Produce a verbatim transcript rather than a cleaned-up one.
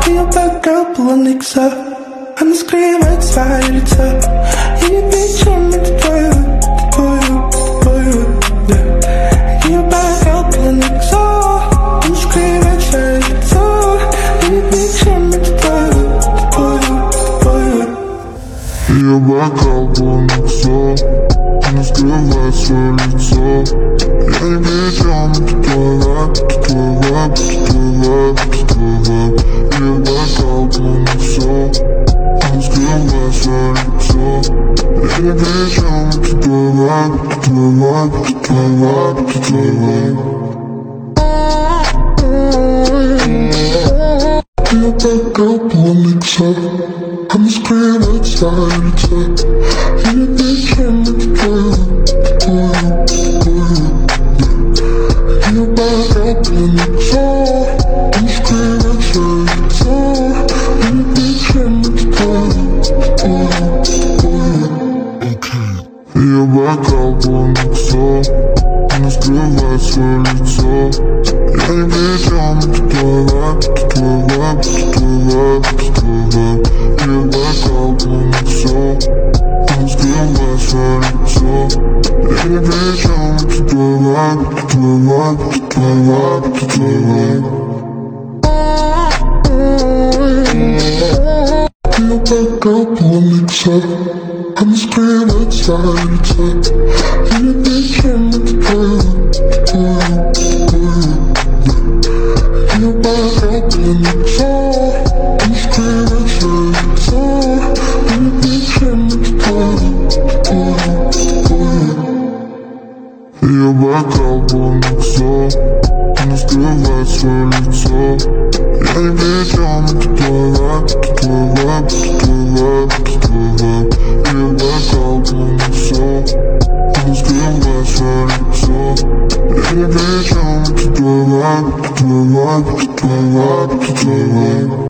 Ее бэкграунд полон икса. Она скрывает свои лица. Я не вижу, это твое, твое, твое, да. Ее бэкграунд полон икса. Она скрывает свои лица. Я не вижу, это твое, твое, твое. Ее бэкграунд полон икса. Она скрывает свое лицо. Я не вижу, это твой веб, это твой веб, это твой веб, это твой веб. Ее бэкграунд полон икса. Она скрывает свое лицо. Я не вижу, это твой веб, это твой веб, это твой веб, это твой веб. Ее бэкграунд полон икса. Она скрывает свое лицо. Я не вижу, это твой веб, это твой веб, это твой веб. Ее бэкграунд полон икса. Она скрывает свое лицо. Я не вижу, это твой веб, это твой веб, это твой веб. Ее бэкграунд полон икса. Она скрывает свое лицо. Я не вижу, это твой веб, это твой веб, это твой веб, это твой веб. Ее бэкграунд полон икса. Она скрывает свое лицо. Я не вижу, это твой веб, это твой веб, это твой веб, это твой веб. Ее бэкграунд полон икса. Она скрывает свое лицо. Я не вижу, это твой веб, это твой веб, это твой веб. Ее бэкграунд полон икса. Она скрывает свое лицо. Я не вижу, это твой веб, это твой веб, это твой веб. Ее бэкграунд полон икса. Она скрывает свое лицо. Я не вижу, это твой веб, это твой веб, это твой веб, это твой веб. Ее бэкграунд полон икса. Она скрывает свое лицо. Я не вижу, это твой веб, это твой веб, это твой веб.